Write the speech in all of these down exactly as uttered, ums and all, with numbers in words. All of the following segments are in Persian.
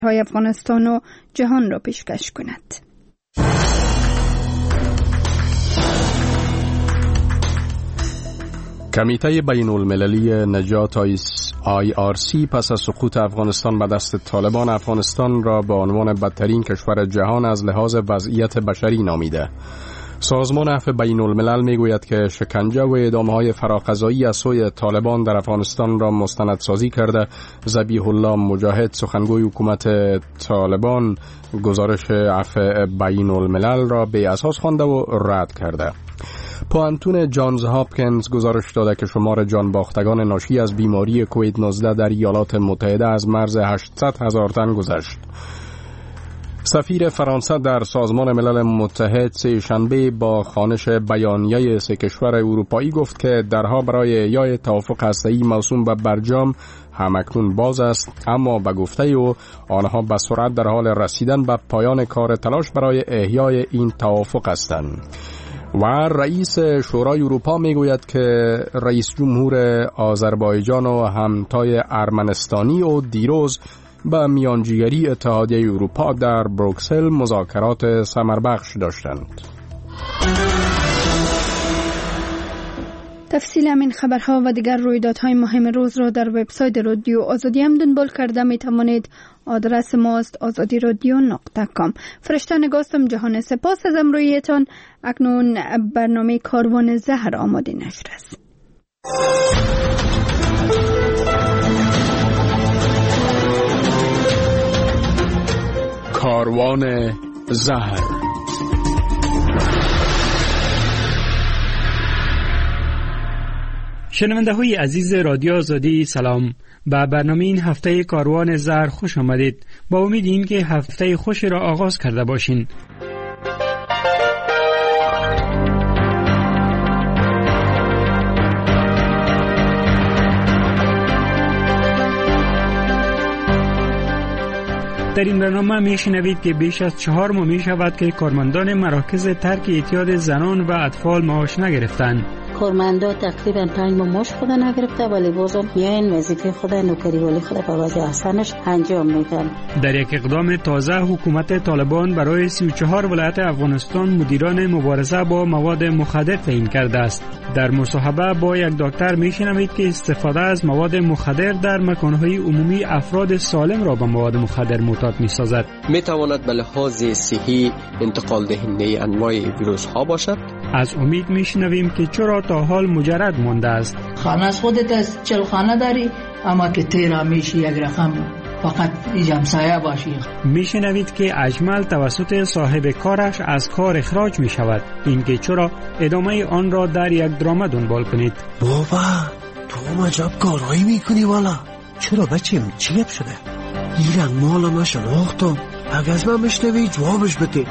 های افغانستان و جهان را پیشکش کند. کمیته بین المللی نجات آی آر سی پس از سقوط افغانستان به دست طالبان افغانستان را به عنوان بدترین کشور جهان از لحاظ وضعیت بشری نامیده. سازمان عفو بین الملل می گوید که شکنجه و اعدام‌های فراقضایی از سوی طالبان در افغانستان را مستندسازی کرده. ذبیح الله مجاهد سخنگوی حکومت طالبان گزارش عفو بین الملل را بی اساس خوانده و رد کرده. پوانتون جانز هاپکینز گزارش داده که شمار جانباختگان ناشی از بیماری کووید نوزده در ایالات متحده از مرز هشتصد هزار تن گذشت. سفیر فرانسه در سازمان ملل متحد سه شنبه با خوانش بیانیه سه کشور اروپایی گفت که درها برای احیای توافق هسته‌ای موسوم به برجام همکنون باز است، اما به گفته او آنها به سرعت در حال رسیدن به پایان کار تلاش برای احیای این توافق هستند. و رئیس شورای اروپا میگوید که رئیس جمهور آذربایجان و همتای ارمنستانی و دیروز به میانجیگری اتحادیه اروپا در بروکسل مذاکرات ثمربخش داشتند. تفصیل همین خبرها و دیگر رویدادهای مهم روز را در وبسایت رادیو آزادی هم دنبال کرده می توانید. آدرس ماست آزادی رادیو نقطه کام. فرشته نگاستم جهان، سپاس از امرویتان. اکنون برنامه کاروان زهر آماده نشده است. کاروان زهر. شنونده های عزیز رادیو آزادی سلام. به برنامه این هفته کاروان زهر خوش آمدید. با امید این که هفته خوشی را آغاز کرده باشین. در این برنامه می شنوید که بیش از چهار ماه می شود که کارمندان مراکز ترک اعتیاد زنان و اطفال معاش نگرفتند. کارمندا تقریبا پنج ماه معاش خود نگرفته، ولی بازم میاین وظیفه خود نوکری ولی خود به وجه احسنش انجام میدن. در یک اقدام تازه حکومت طالبان برای سی و چهار ولایت افغانستان مدیران مبارزه با مواد مخدر تعیین کرده است. در مصاحبه با یک دکتر میشنوید که استفاده از مواد مخدر در مکانهای عمومی افراد سالم را به مواد مخدر معتاد میسازد. میتواند به لحاظ صحی انتقال دهنده انواع ویروس ها باشد. از امید میشنویم که چرا تا حال مجرد مانده است. خانه از خودت از چل خانه داری، اما که تیرا میشی یک رقم فقط همسایه باشی. میشنوید که اجمل توسط صاحب کارش از کار اخراج می شود. این که چرا ادامه آن را در یک دراما دنبال کنید. بابا تو مجاب کارهایی میکنی والا. چرا بچیم چی گپ شده؟ ایران مالا ما شناختم. اگه از من مشنوی جوابش بده.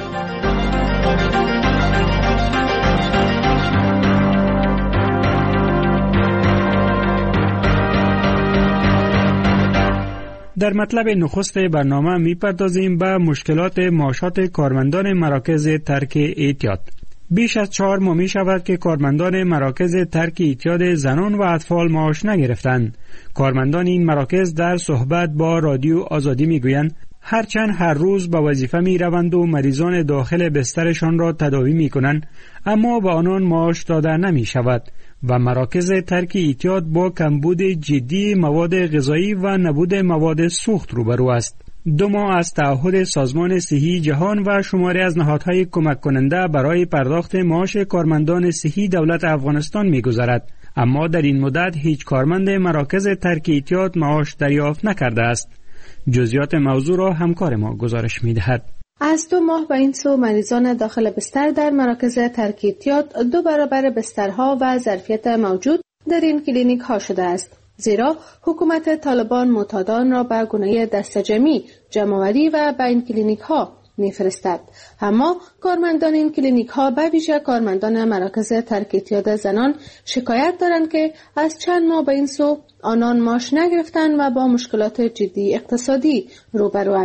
در مطلب نخست برنامه میپردازیم به مشکلات معاشات کارمندان مراکز ترک اعتیاد. بیش از چهار ماه می شود که کارمندان مراکز ترک اعتیاد زنان و اطفال معاش نگرفتند. کارمندان این مراکز در صحبت با رادیو آزادی میگویند هرچند هر روز به وظیفه می روند و مریضان داخل بسترشان را تداوی می کنند، اما به آنان معاش داده نمی شود و مراکز ترک اعتیاد با کمبود جدی مواد غذایی و نبود مواد سوخت روبرو است. دو ماه از تعهد سازمان صحی جهان و شماری از نهادهای کمک کننده برای پرداخت معاش کارمندان صحی دولت افغانستان می‌گذرد، اما در این مدت هیچ کارمند مراکز ترک اعتیاد معاش دریافت نکرده است. جزئیات موضوع را همکار ما گزارش می‌دهد. از دو ماه به این سو مریضان داخل بستر در مراکز ترک اعتیاد دو برابر بسترها و ظرفیت موجود در این کلینیک ها شده است، زیرا حکومت طالبان معتادان را به گونه دستجمعی جمع‌آوری و به این کلینیک ها می‌فرستد. اما کارمندان این کلینیک ها به ویژه کارمندان مراکز ترک اعتیاد زنان شکایت دارند که از چند ماه به این سو آنان معاش نگرفتند و با مشکلات جدی اقتصادی روبروند.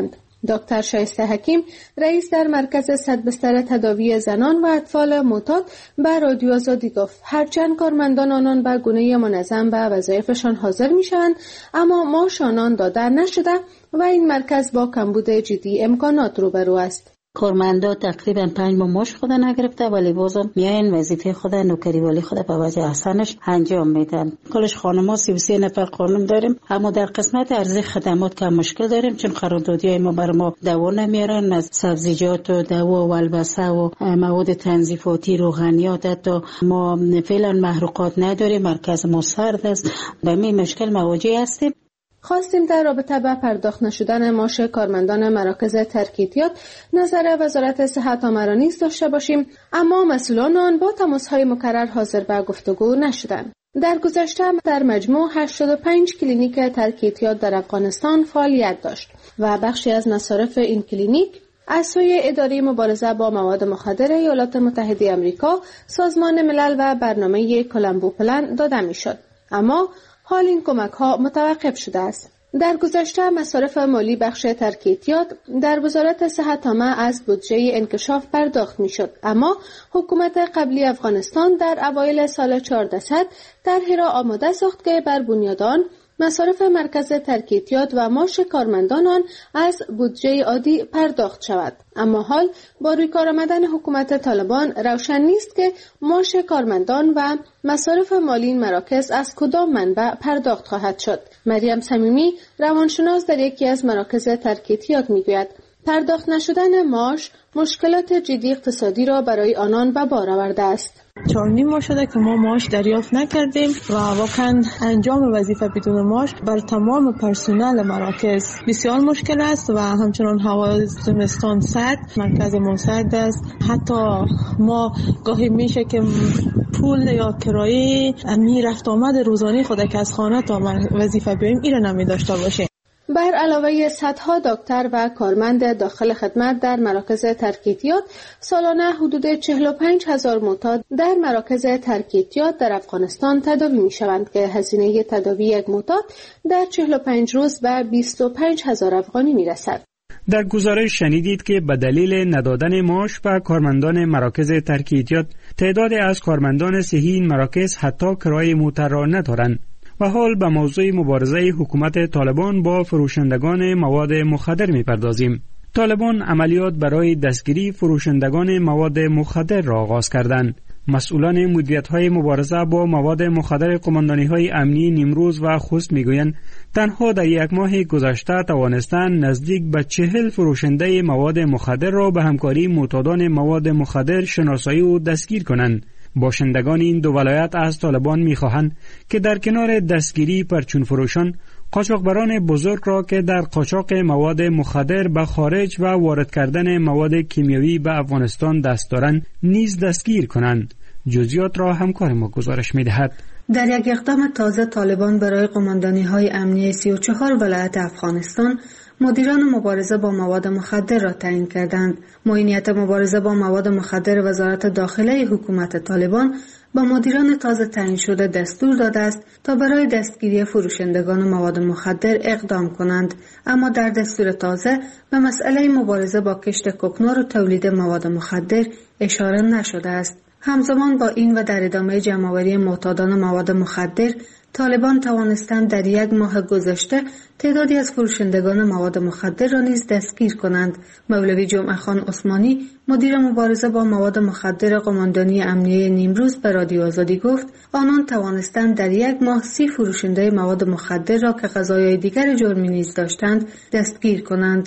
دکتر شایسته حکیم رئیس در مرکز صد بستر تداوی زنان و اطفال معتاد به رادیو آزادی گفت هرچند کارمندان آنان به گونه منظم به وظایفشان حاضر میشوند اما معاش آنان داده نشده و این مرکز با کمبود جدی امکانات روبرو است. کارمندا تقریبا پنج ماه معاش خود نگرفته ولی بازم میاین وظیفه خود نوکری ولی خود به وجه احسنش انجام میدن. کلش خانما سی و سه نفر خانم داریم اما در قسمت ارزی خدمات کم مشکل داریم چون قراردادی ما بر ما دوا نمیارن از سبزیجات و دوا و البسه و مواد تنظیفاتی روغنیات حتی ما فعلا محروقات نداریم. مرکز ما سرد است به این مشکل مواجه هستیم. خواستیم در رابطه با پرداخت نشدن معاش کارمندان مراکز ترک اعتیاد نظر وزارت صحت آمرا نیز داشته باشیم اما مسئولان آن با تماس‌های مکرر حاضر به گفتگو نشدند. در گذشته در مجموع هشتاد و پنج کلینیک ترک اعتیاد در افغانستان فعالیت داشت و بخشی از مصارف این کلینیک از سوی اداره مبارزه با مواد مخدر ایالات متحده آمریکا، سازمان ملل و برنامه کلمبو پلن داده میشد. اما حال این کمک ها متوقف شده است. در گذشته مصارف مالی بخش ترک اعتیاد در وزارت صحت عامه از بودجه انکشاف پرداخت می شد اما حکومت قبلی افغانستان در اوایل سال چهاردهصد طرحی را آماده ساخت که بر بنیاد آن مصارف مرکز ترک اعتیاد و معاش کارمندان آن از بودجه عادی پرداخت شود. اما حال با روی کار آمدن حکومت طالبان روشن نیست که معاش کارمندان و مصارف مالی این مراکز از کدام منبع پرداخت خواهد شد. مریم صمیمی روانشناس در یکی از مراکز ترک اعتیاد میگوید پرداخت نشدن معاش مشکلات جدی اقتصادی را برای آنان به بار آورده است. چهار نیم ماه شده که ما معاش دریافت نکردیم و واقعا انجام وظیفه بدون معاش بر تمام پرسنل مراکز بسیار مشکل است و همچنان هوا زمستان سرد، مرکز ما سرد است. حتی ما گاهی میشه که پول یا کرایه می رفت آمد روزانه خود که از خانه تا وظیفه بیاییم ایره نمی داشته باشیم. بر علاوه صدها دکتر و کارمند داخل خدمت در مراکز ترک اعتیاد، سالانه حدود چهل و پنج هزار معتاد در مراکز ترک اعتیاد در افغانستان تداوی می شوند که هزینه تداوی یک معتاد در چهل و پنج روز به بیست و پنج هزار افغانی می رسد. در گزارش شنیدید که به دلیل ندادن معاش به کارمندان مراکز ترک اعتیاد تعدادی از کارمندان صحی این مراکز حتی کرایه موتر را ندارند. و حال به موضوع مبارزه حکومت طالبان با فروشندگان مواد مخدر می‌پردازیم. طالبان عملیات برای دستگیری فروشندگان مواد مخدر را آغاز کردند. مسئولان مدیریت‌های مبارزه با مواد مخدر قماندانی‌های امنی نیمروز و خوست می‌گویند تنها در یک ماه گذشته توانستند نزدیک به چهل فروشنده مواد مخدر را به همکاری معتادان مواد مخدر شناسایی و دستگیر کنند. باشندگان این دو ولایت از طالبان می‌خواهند که در کنار دستگیری پرچون فروشان، قاچاقبران بزرگ را که در قاچاق مواد مخدر به خارج و وارد کردن مواد کیمیایی به افغانستان دست دارند نیز دستگیر کنند. جزئیات را همکار ما گزارش می‌دهد. در یک اقدام تازه طالبان برای قماندانی‌های امنی سی و چهار ولایت افغانستان مدیران مبارزه با مواد مخدر را تعیین کردند. معینیت مبارزه با مواد مخدر وزارت داخله حکومت طالبان با مدیران تازه تعیین شده دستور داده است تا برای دستگیری فروشندگان مواد مخدر اقدام کنند، اما در دستور تازه به مسئله مبارزه با کشت کوکنار و تولید مواد مخدر اشاره نشده است. همزمان با این و در ادامه جمع‌آوری معتادان مواد مخدر، طالبان توانستند در یک ماه گذشته تعدادی از فروشندگان مواد مخدر را نیز دستگیر کنند. مولوی جمعه خان عثمانی، مدیر مبارزه با مواد مخدر قماندانی امنیه نیمروز به رادیو آزادی گفت آنان توانستند در یک ماه سی فروشنده مواد مخدر را که قضایای دیگر جرمی نیز داشتند دستگیر کنند.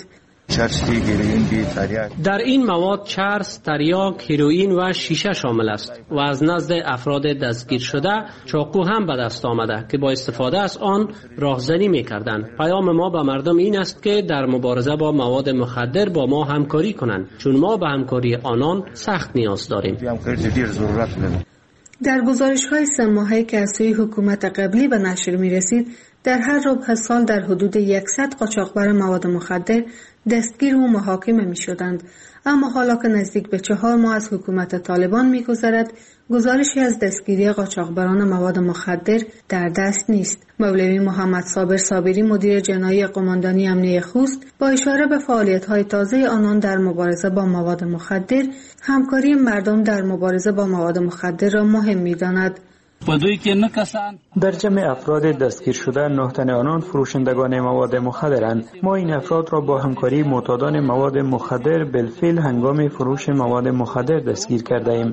در این مواد چرس، تریاک، هیروئین و شیشه شامل است و از نزد افراد دستگیر شده چاقو هم به دست آمده که با استفاده از آن راهزنی می‌کردند. پیام ما به مردم این است که در مبارزه با مواد مخدر با ما همکاری کنند، چون ما به همکاری آنان سخت نیاز داریم. در گزارش‌های سه ماهه که از سوی حکومت قبلی به نشر می‌رسید، در هر ربع سال در حدود صد قاچاقبر مواد مخدر دستگیر و محاکمه می شدند. اما حالا که نزدیک به چهار ماه از حکومت طالبان می گذرد، گزارشی از دستگیری قاچاقبران مواد مخدر در دست نیست. مولوی محمد صابر صابری مدیر جنایی قماندانی امنیه خوست با اشاره به فعالیت‌های تازه آنان در مبارزه با مواد مخدر، همکاری مردم در مبارزه با مواد مخدر را مهم می‌داند. در جمع افراد دستگیر شده نه تن آنان فروشندگان مواد مخدرند. ما این افراد را با همکاری معتادان مواد مخدر بالفعل هنگام فروش مواد مخدر دستگیر کرده ایم.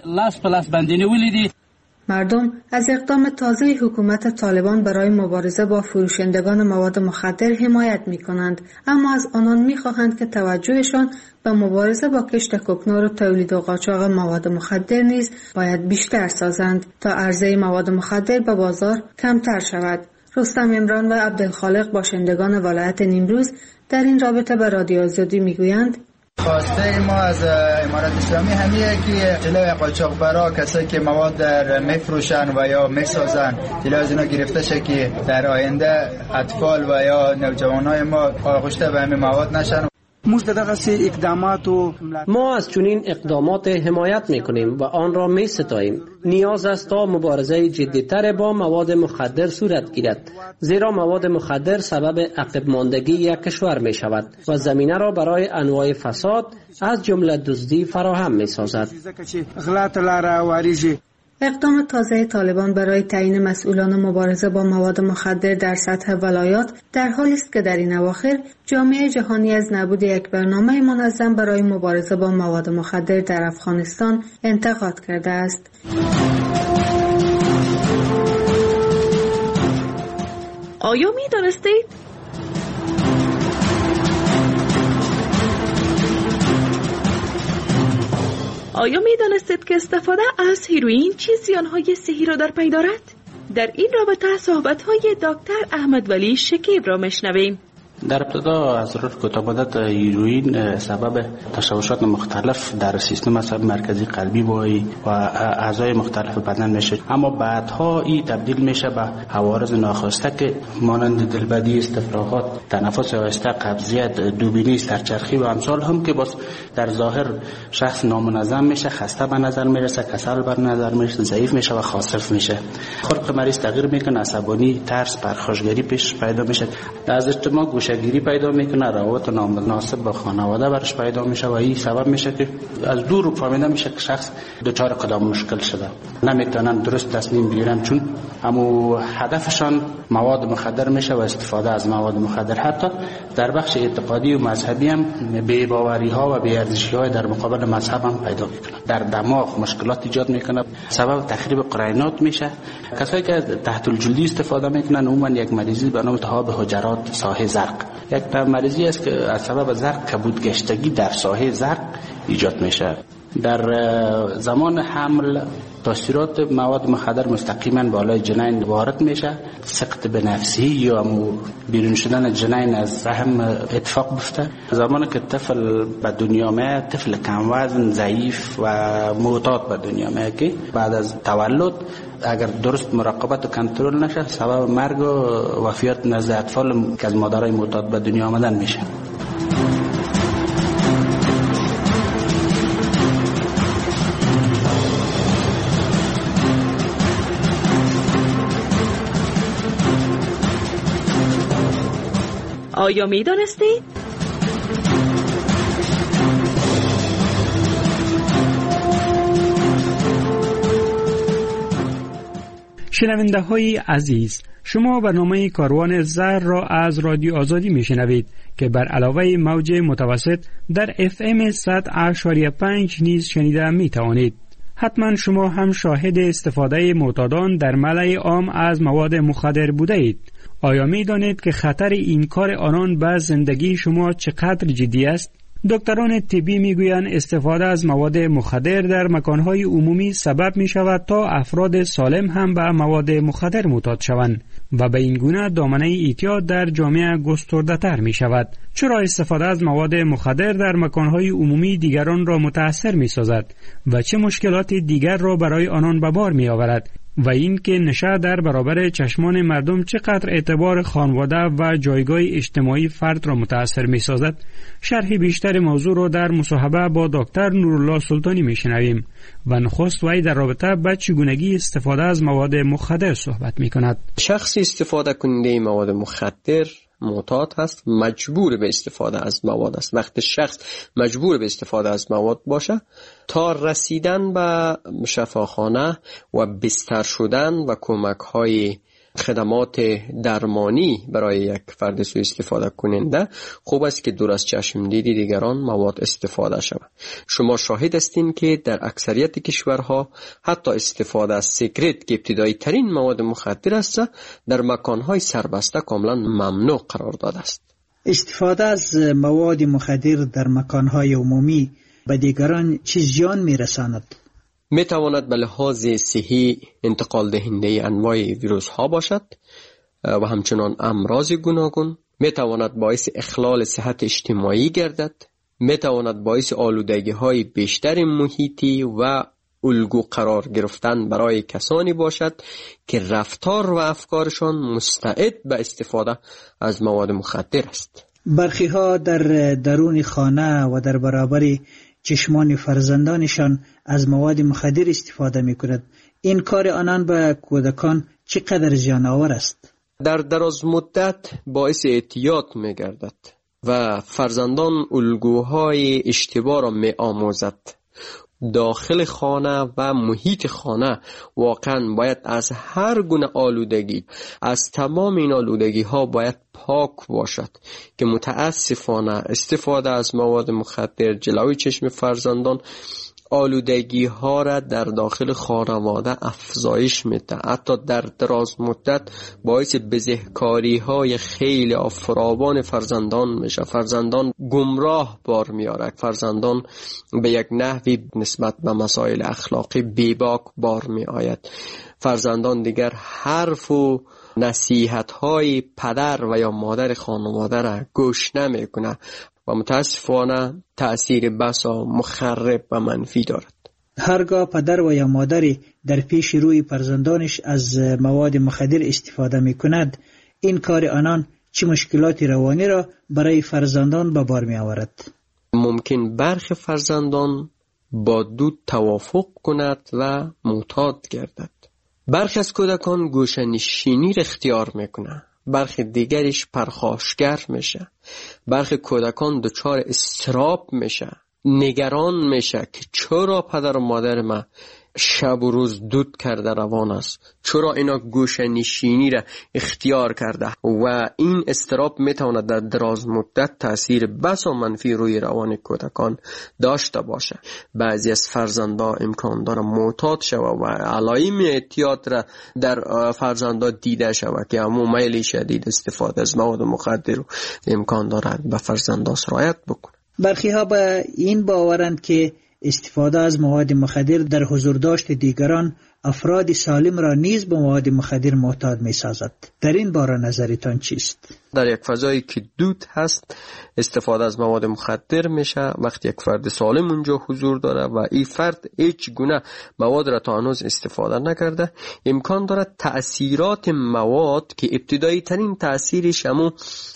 مردم از اقدام تازه حکومت طالبان برای مبارزه با فروشندگان مواد مخدر حمایت می کنند، اما از آنان می خواهند که توجهشان به مبارزه با کشت کوکنار و تولید و قاچاق مواد مخدر نیز باید بیشتر سازند تا عرضه مواد مخدر به بازار کمتر شود. رستم عمران و عبدالخالق باشندگان ولایت نیمروز در این رابطه به رادیو آزادی می گویند خواسته ما از امارت اسلامی همیه که جلوی قاچاقبرا، کسایی که مواد در میفروشن و یا میسازن، جلوی از اینا گرفته شه که در آینده اطفال و یا نوجوانای ما آغشته به همین مواد نشن. ما از چنین اقدامات حمایت میکنیم و آن را می ستاییم. نیاز است تا مبارزه جدی‌تر با مواد مخدر صورت گیرد، زیرا مواد مخدر سبب عقب ماندگی یک کشور می شود و زمینه را برای انواع فساد از جمله دزدی فراهم می سازد. اقدام تازه طالبان برای تعیین مسئولان مبارزه با مواد مخدر در سطح ولایات در حالی است که در این اواخر جامعه جهانی از نبود یک برنامه منظم برای مبارزه با مواد مخدر در افغانستان انتقاد کرده است. آیا می دانستید؟ آیا می دانستید که استفاده از هیروئین چه زیانهای صحی را در پی دارد؟ در این رابطه صحبت‌های دکتر احمد ولی شکیب را میشنویم. در ابتدا از راه کوتاه‌مدت هیروئین سبب تشوشات مختلف در سیستم عصبی مرکزی قلبی و اعضای مختلف بدن میشه، اما بعدها این تبدیل میشه به عوارض ناخواسته که مانند دلبدی، استفراغات، تنفس آهسته، قبضیت، دوبینی، سرچرخی و امثال هم که باز در ظاهر شخص نامنظم میشه، خسته به نظر میرسه، کسل به نظر میرسه، ضعیف میشه و خاصف میشه. خلق مریض تغییر میکنه، عصبانی، ترس، پرخاشگری پیش پیدا میشه، از اجتماع گوشه‌گیری پیدا میکنه، روابط نامناسب با خانواده برش پیدا میشه و این سبب میشه که از دور فهمیده میشه که شخص دچار کدام مشکل شده، نمیتونن درست تصمیم بگیرن چون اما هدفشان مواد مخدر میشه و استفاده از مواد مخدر. حتی در بخش اعتقادی و مذهبی هم بی‌باوری ها و بی‌ارزشی های در مقابل مذهب هم پیدا میکنه، در دماغ مشکلات ایجاد میکنه، سبب تخریب قرینات میشه. کسایی که تحت الجلدی استفاده میکنن عموما یک مریضی به نام التهاب حجرات ساحه زرق، یک مریضی است که از سبب زرق کبودگشتگی در ساحه زرق ایجاد میشه. در زمان حمل تاثیرات مواد مخدر مستقیما بالای جنین وارد میشه، سقط به نفسی یا بیرون شدن جنین از رحم اتفاق بیفته. زمانی که طفل به دنیا میاد، طفل کم وزن، ضعیف و معتاد به دنیا میاد که بعد از تولد اگر درست مراقبت و کنترل نشه سبب مرگ و وفیات نزد اطفال که از مادرای معتاد به دنیا آمدن میشه. آیا می دانستید؟ شنونده های عزیز، شما برنامه کاروان زر را از رادیو آزادی می شنوید که بر علاوه موج متوسط در اف ام صد و پنج نیز شنیده می توانید. حتما شما هم شاهد استفاده معتادان در ملأ عام از مواد مخدر بوده اید. آیا می دانید که خطر این کار آنان به زندگی شما چقدر جدی است؟ دکتران طبی می گویند استفاده از مواد مخدر در مکانهای عمومی سبب می شود تا افراد سالم هم به مواد مخدر معتاد شوند و به این گونه دامنه اعتیاد در جامعه گسترده تر می شود. چرا استفاده از مواد مخدر در مکانهای عمومی دیگران را متاثر می سازد و چه مشکلات دیگر را برای آنان به بار می آورد؟ و این که نشه در برابر چشمان مردم چقدر اعتبار خانواده و جایگاه اجتماعی فرد را متأثر می سازد، شرح بیشتر موضوع را در مصاحبه با دکتر نورالله سلطانی می شنویم و نخست وی در رابطه با چگونگی استفاده از مواد مخدر صحبت می کند. شخصی استفاده کننده مواد مخدر معتاد هست، مجبور به استفاده از مواد است. وقتی شخص مجبور به استفاده از مواد باشه، تا رسیدن به شفاخانه و بستر شدن و کمک های خدمات درمانی برای یک فرد سوء استفاده کننده، خوب است که دور از چشم دید دیگران مواد استفاده شود. شما شاهد هستین که در اکثریت کشورها حتی استفاده از سیگرت که ابتدایی ترین مواد مخدر است، در مکانهای سربسته کاملا ممنوع قرار داده است. استفاده از مواد مخدر در مکانهای عمومی به دیگران چه زیان میرساند؟ می تواند به لحاظ صحی انتقال دهنده انواع ویروس ها باشد و همچنان امراض گوناگون. می تواند باعث اخلال صحت اجتماعی گردد. می تواند باعث آلودگی های بیشتر محیطی و الگو قرار گرفتن برای کسانی باشد که رفتار و افکارشان مستعد به استفاده از مواد مخدر است. برخی ها در درون خانه و در برابر چشمان فرزندانشان از مواد مخدر استفاده می کند. این کار آنان به کودکان چقدر زیان آور است؟ در دراز مدت باعث اعتیاد می گردد و فرزندان الگوهای اشتباه را می آموزد. داخل خانه و محیط خانه واقعا باید از هر گونه آلودگی، از تمام این آلودگی ها باید پاک باشد که متاسفانه استفاده از مواد مخدر جلوی چشم فرزندان آلودگی ها را در داخل خانواده افزایش میده. حتی در دراز مدت باعث بزهکاری های خیلی فراوان فرزندان میشه. فرزندان گمراه بار میاره. فرزندان به یک نحوی نسبت به مسائل اخلاقی بیباک بار می آید. فرزندان دیگر حرف و نصیحت های پدر و یا مادر خانواده را گوش نمی کنه و متاسفانه تأثیر بسا مخرب و منفی دارد. هرگاه پدر و یا مادری در پیش روی فرزندانش از مواد مخدر استفاده می کند، این کار آنان چه مشکلات روانی را برای فرزندان به بار می آورد؟ ممکن برخی فرزندان با دود توافق کند و معتاد گردد. برخی از کودکان گوشه‌نشینی را اختیار می کنند. برخی دیگرش پرخاشگر میشه. برخی کودکان دچار اضطراب میشه، نگران میشه که چرا پدر و مادر ما شب و روز دود کرده روان است، چرا اینا گوشه نشینی را اختیار کرده و این اضطراب میتواند در دراز مدت تاثیر بسا منفی روی روان کودکان داشته باشه. بعضی از فرزندا امکان داره معتاد شوه و علائم اعتیاد را در فرزندا دیده شوه که همون میل شدید استفاده از مواد مخدر امکان داره به فرزندا سرایت بکنه. برخی ها به این باورند که استفاده از مواد مخدر در حضور داشت دیگران افراد سالم را نیز به مواد مخدر معتاد می سازد. در این باره نظرتان چیست؟ در یک فضایی که دود هست استفاده از مواد مخدر میشه وقتی یک فرد سالم اونجا حضور داره و این فرد هیچ گونه مواد را تا هنوز استفاده نکرده، امکان داره تأثیرات مواد که ابتدایی ترین تأثیرش همون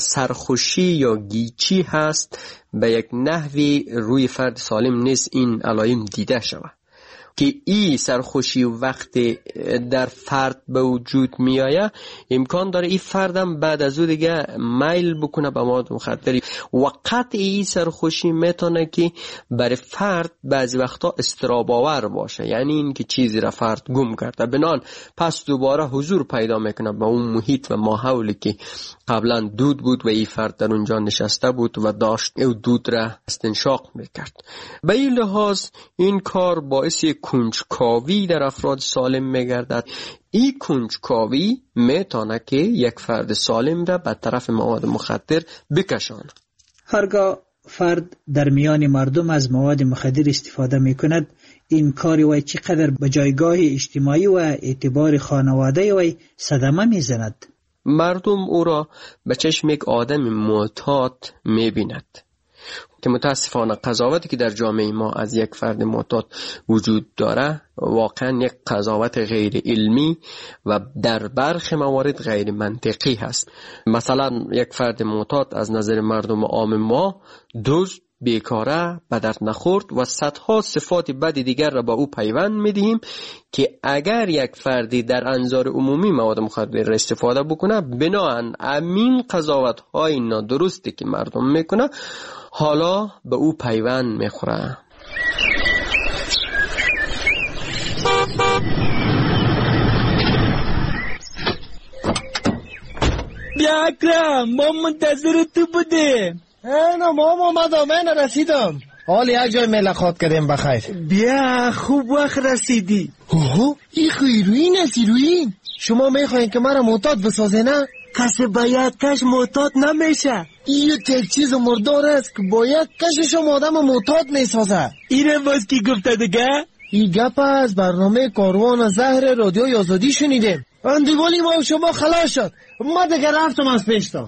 سرخوشی یا گیچی هست به یک نحوی روی فرد سالم نیز این علائم دیده شود که این سرخوشی وقت در فرد به وجود می آید امکان داره این فردم بعد از او دیگه میل بکنه به مواد مخدر. وقت این سرخوشی میتونه که برای فرد بعضی وقتا اضطراب آور باشه، یعنی این که چیزی را فرد گم کرده بنان پس دوباره حضور پیدا میکنه به اون محیط و ماحولی که قبلا دود بود و این فرد در اونجا نشسته بود و داشت او دود را استنشاق میکرد. به این لحاظ این کار باعث کنجکاوی در افراد سالم میگردد. این کنجکاوی میتونه که یک فرد سالم را به طرف مواد مخدر بکشاند. هرگاه فرد در میان مردم از مواد مخدر استفاده میکند، این کاری وی چقدر به جایگاه اجتماعی و اعتبار خانواده وی صدمه میزند؟ مردم او را به چشم یک آدم معتاد میبیند. که متاسفانه قضاوتی که در جامعه ما از یک فرد معتاد وجود داره واقعا یک قضاوت غیر علمی و در برخی موارد غیر منطقی هست. مثلا یک فرد معتاد از نظر مردم عام ما دزد، بیکاره، به درد نخورد و صدها صفات بد دیگر را با او پیوند می‌دهیم که اگر یک فردی در انظار عمومی مواد مخدر را استفاده بکنه، بناهن امین قضاوت‌های نادرستی که مردم میکنه حالا به او پیوند میخوره. بیا اکرم، ما منتظر تو بودیم. اینا ما اومدم، من رسیدم. حال یک جای ملاقات کردیم بخیر. بیا خوب وقت رسیدی. اوه این هیروین است. هیروین شما میخواین که مرا معتاد بسازه نه؟ کسی باید کش معتاد نمیشه. این یک چیز مردار است که باید کشش آدم معتاد میسازه. اینه باز کی گفته دیگه؟ این گپ از برنامه کاروان زهر رادیو آزادی شنیدیم. اندیوالی ما شما خلاص شد. ما دیگه رفتم از پیشتا.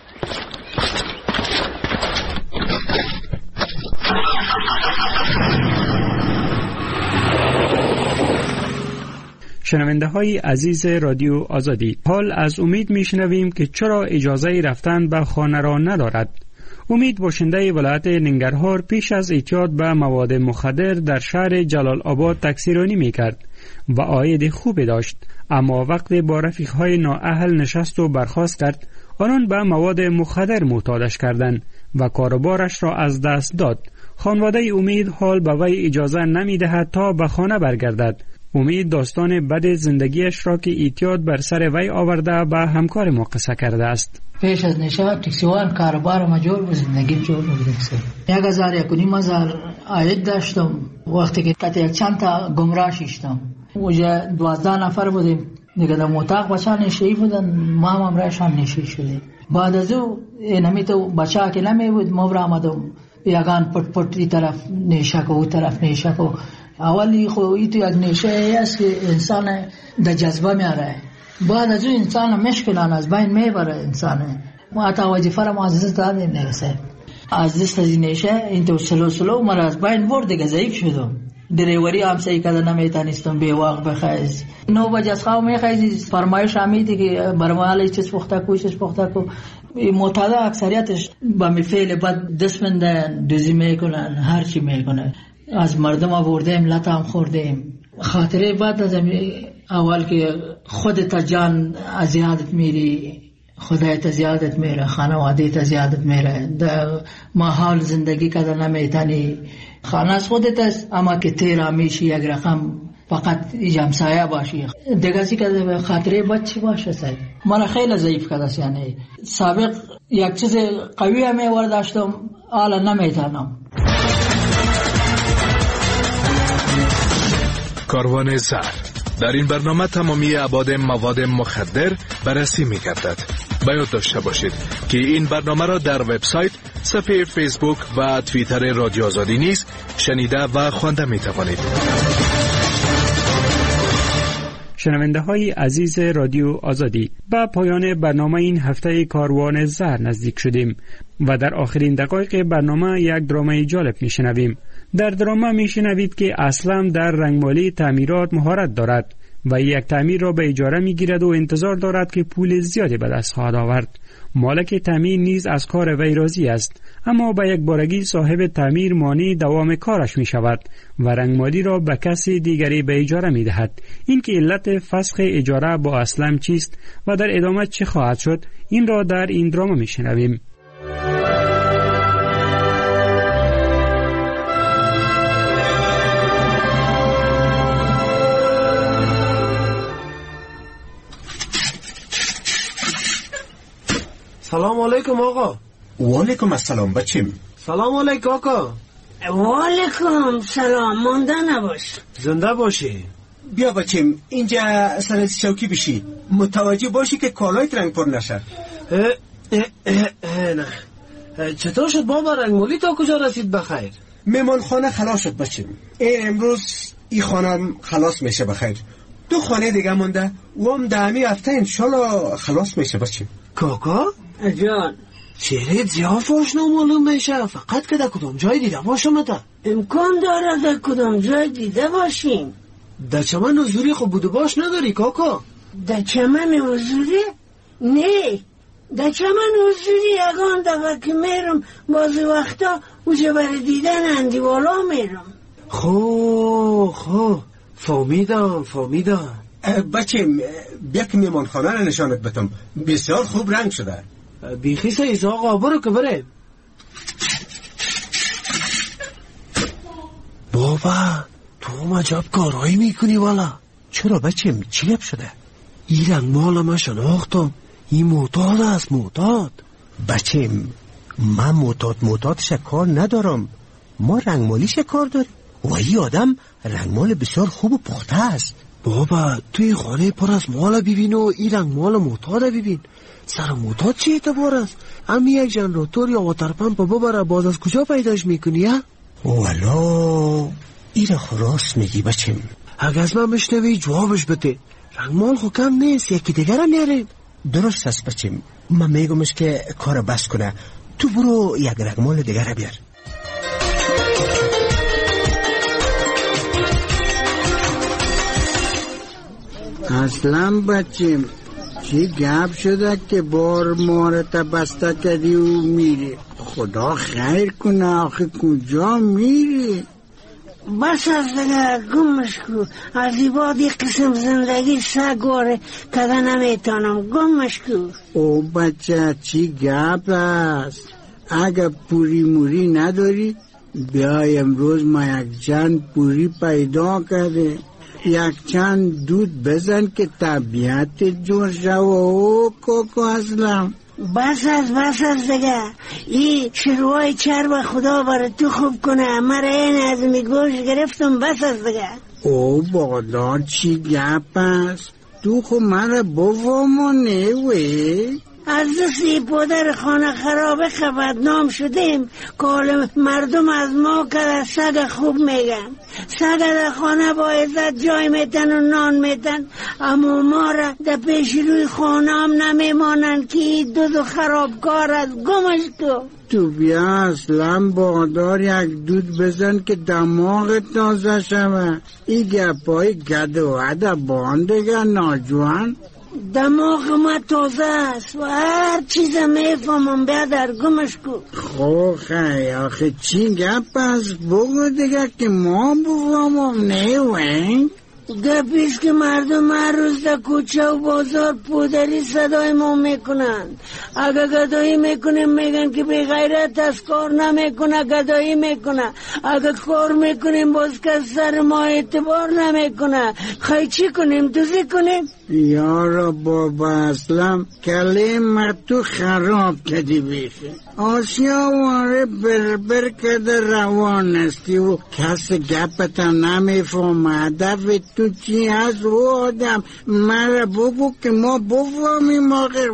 شنونده های عزیز رادیو آزادی، حال از امید میشنویم که چرا اجازه رفتن به خانه را ندارد. امید باشنده ولایت ننگرهار پیش از اعتیاد به مواد مخدر در شهر جلال آباد تکثیرانی میکرد و عاید خوبی داشت، اما وقتی با رفیقهای نااهل نشست و برخاست کرد، آنان به مواد مخدر معتادش کردند و کاروبارش را از دست داد. خانواده امید حال به وی اجازه نمیدهد تا به خانه برگردد. امید داستان بد زندگیش را که اعتیاد بر سر وی آورده به همکار ما قصه کرده است. پیش از نشه تکسیوان کاروبار ما جور بود، زندگی جور بود. یک هزار یک و نیم هزار عاید داشتم وقتی که تا یک چند تا گمراه شدم. اونجا دوازده نفر بودیم دیگه، در اتاق بچه نشهی بودن، ما هم امرایشان نشهی شدیم. بعد از او نمی تو بچه که نمی بود ما برآمدم یگان پت پت ای طرف نیشه که او طرف نیشه که اولی خو ای تو یک نیشه است که انسان در جذبه میاره. بعد از اون انسان مشکلان از بین میبره. انسان ما تا وظیفه را معزز دادیم نرسه از دست از نیشه این تو سلو سلو مرا از بین برد دیگه، ضعیف شدم. دریوری هم سعی کردن نمیتونستم به وقت بخیز. نو بجه از خواه میخیزی فرمایش همیدی که برمالی چیز پخته کو چیز پخته کو. معتاده اکثریتش با میفعل بد دست مندن، دوزی میکنن، هر چی میکنن. از مردم آوردیم، لطا هم خوردیم. خاطره بعد از اول که خودت جان ازیادت میری، خدایت زیادت میره، خانوادهت زیادت میره، در محال زندگی کده نمیتنی. خانه از خودت است اما که تیر همیشی یک رقم فقط جمسایه باشی دیگه سی که خاطره بچی باشه. سید من خیلی ضعیف کده، یعنی سابق یک چیز قوی همی ورداشتم حالا نمیتونم. کاروان زهر در این برنامه تمامی ابعاد مواد مخدر بررسی می‌گردد. باید داشته باشید که این برنامه را در وبسایت، صفحه فیسبوک و توییتر رادیو آزادی نیز شنیده و خوانده می‌توانید. شنونده های عزیز رادیو آزادی، به پایان برنامه این هفته کاروان زهر نزدیک شدیم و در آخرین دقایق برنامه یک درامای جالب میشنویم. در درامه میشنوید که اسلم در رنگمالی تعمیرات مهارت دارد و یک تعمیر را به اجاره میگیرد و انتظار دارد که پول زیادی به دست خواهد آورد. مالک تعمیر نیز از کار وی راضی است، اما به یک بارگی صاحب تعمیر مانع دوام کارش می شود و رنگمالی را به کسی دیگری به اجاره می دهد. این که علت فسخ اجاره با اسلم چیست و در ادامه چه خواهد شد، این را در این دراما می شنویم. سلام علیکم آقا. و علیکم السلام بچیم. سلام علیکم آقا. و علیکم سلام. مانده نباش. زنده باشی. بیا بچیم اینجا سر چوکی بشی، متوجه باشی که کالایت رنگ پر نشه. اه اه اه اه نه. چطور شد بابا رنگمالی تا کجا رسید بخیر؟ مهمان خانه خلاص شد بچیم. این امروز این خانه خلاص میشه بخیر. دو خانه دیگه مونده و هم دهمی هفته انشالله خلاص میشه بچیم. کاکا؟ جان چهره زیاف آشنا معلوم میشه، فقط که در کدام جای دیده باشم تا امکان داره در کدام جای دیده باشیم. در چمن حضوری خب بوده باش نداری کاکا؟ در چمن حضوری؟ نه، در چمن حضوری یگان دفعه که میرم بعضی وقتا اوجه برای دیدن اندیوالا میرم. خو خو فهمیدم فهمیدم. بچه بیا که میمان خانه رو نشانت بدم، بسیار خوب رنگ شده. بیخی سایز آقا برو که بره. بابا تو مجاب کارهایی میکنی والا. چرا بچه چی گپ شده؟ این رنگ مال ما شناختم، این معتاد است معتاد. بچه من معتاد معتادش کار ندارم، ما رنگمالیش کار داریم و این آدم رنگمال بسیار خوب و پخته است. بابا توی خانه پر از مال ببین و این رنگمال معتاد ببین. سر معتاد چه اعتبار است؟ امی یک جنراتور یا واتر پمپ ببره باز از کجا پیداش میکنی ها؟ والا این را خراس میگی بچم. اگه از من بشنوی جوابش بده. رنگمال خو کم نیست، یکی دیگر هم نیاریم. درست است بچم، من میگمش که کار بس کنه، تو برو یک رنگمال دیگر بیار. اصلا بچم چی گپ شده که بار مارت بسته کردی و میری؟ خدا خیر کنه، آخه کجا میری؟ بس از دیگه گمش کو، از این بعد یک قسم زندگی سگواره کده نمیتانم، گمش کو. او بچه چی گپ است؟ اگه پوری موری نداری بیای امروز ما یک چند پوری پیدا کرده، یک چند دود بزن که طبیعت جور شو. او کوکو اسلام بس از بس از دیگه، این شروعای چرب خدا برای تو خوب کنه، مرا این از می گوش گرفتم. بس از دیگه. او بادار چی گپ است؟ تو خو مرا بفهمونه وی؟ از دستی پدر خانه خرابه خبرنام شدیم که حال مردم از ما که سگ خوب میگن. سگ در خانه با عزت جای میتن و نان میتن، اما ما را در پیش روی خانه هم نمیمانن که دو دو خرابکار از گمش کو. تو بیا اصلا بادار یک دود بزن که دماغ تازه شوه. ای گپای گد و عده باندگه ناجوان. دماغ ما تازه است و هر چیز میفهمم بیا در گمش کو. خو خی آخه چی گپ است بگو دیگه که ما بفهمم. نه ونگ گپیست که مردم هر روز در کوچه و بازار پودری صدای ما میکنن. اگه گدایی میکنیم میگن که بی غیرت از کار نمیکنه، گدایی میکنه. اگه کار میکنیم باز که سر ما اعتبار نمیکنه. خیلی چی کنیم؟ دوزی کنیم؟ یارا بابا اسلام کلمه تو خراب کردی بیخی. آسیا واره بربر کده روان استی و کس گپتا نمیفهمه. هدف تو چی هست و آدم مرا بگو که ما بفهمیم. آخر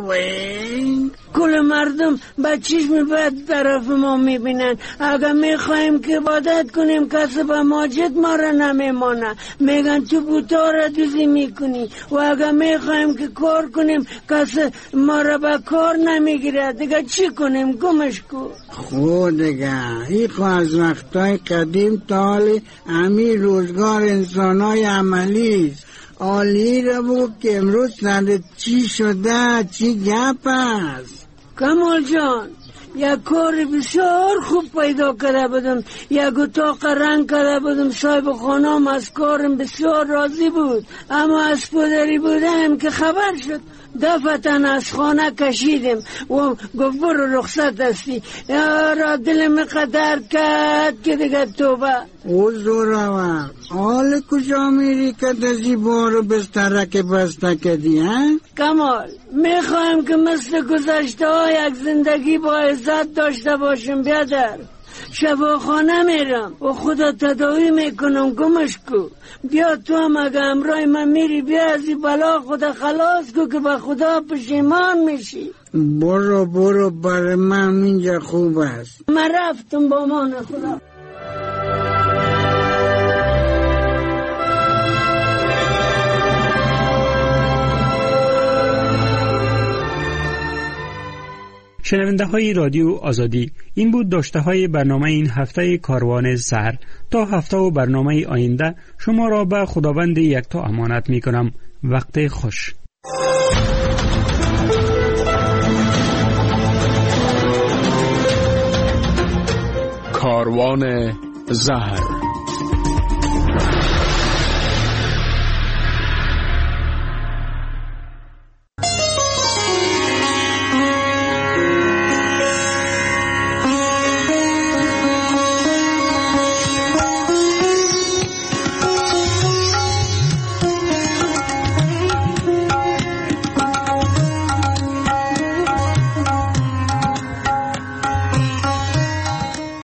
وین کل مردم با چشم بد طرف ما میبینن. اگه میخوایم که عبادت کنیم کسی با ماجد ما را نمیمانه، میگن تو بوتا را دوزی میکنی. و اگه میخوایم که کار کنیم کسی ما را با کار نمیگیره. دیگه چی کنیم؟ گمش کو. خود دیگه ای خو از وقتای قدیم تا حالی همی روزگار انسانای عملی است. آلی را بگو که امروز سنده چی شده، چی گپ است؟ کمال جان یک کار بسیار خوب پیدا کرده بودم، یک اتاق رنگ کرده بودم. صاحب خانم از کارم بسیار راضی بود، اما از پدری بودم که خبر شد دفتن از خانه کشیدیم و گفت برو رخصت هستی. یارا دلم قدر کرد که دیگه توبه. او زورور حال کجا میری که دزی بارو بسترک بسته کدی ها؟ کمال میخوایم که مثل گذشته ها یک زندگی با عزت داشته باشم. بیادر شفاخانه میرم و خدا تداوی میکنم. گمش کو. بیا تو هم اگه امرای من میری بیا از این بلا خدا خلاص کو که به خدا پشیمان میشی. برو برو برای من اینجا خوب است. من رفتم با مان خدا. شنونده های رادیو آزادی، این بود داشته های برنامه این هفته کاروان سحر. تا هفته و برنامه آینده شما را به خداوند یکتا امانت می کنم. وقت خوش. کاروان زهر.